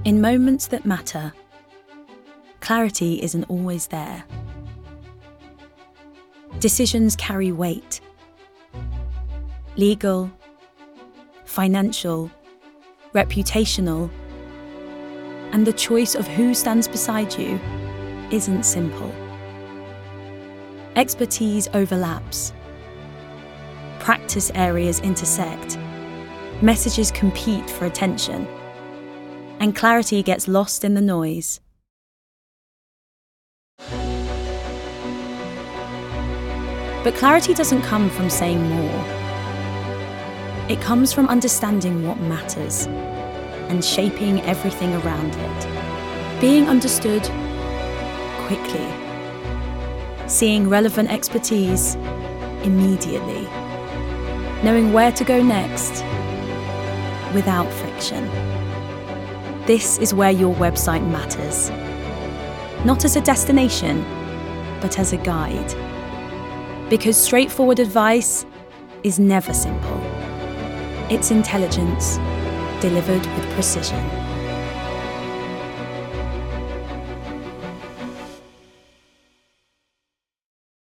In moments that matter, clarity isn't always there. Decisions carry weight. Legal, financial, reputational, and the choice of who stands beside you isn't simple. Expertise overlaps. Practice areas intersect. Messages compete for attention. And clarity gets lost in the noise. But clarity doesn't come from saying more. It comes from understanding what matters and shaping everything around it. Being understood quickly. Seeing relevant expertise immediately. Knowing where to go next without friction. This is where your website matters. Not as a destination, but as a guide. Because straightforward advice is never simple. It's intelligence delivered with precision.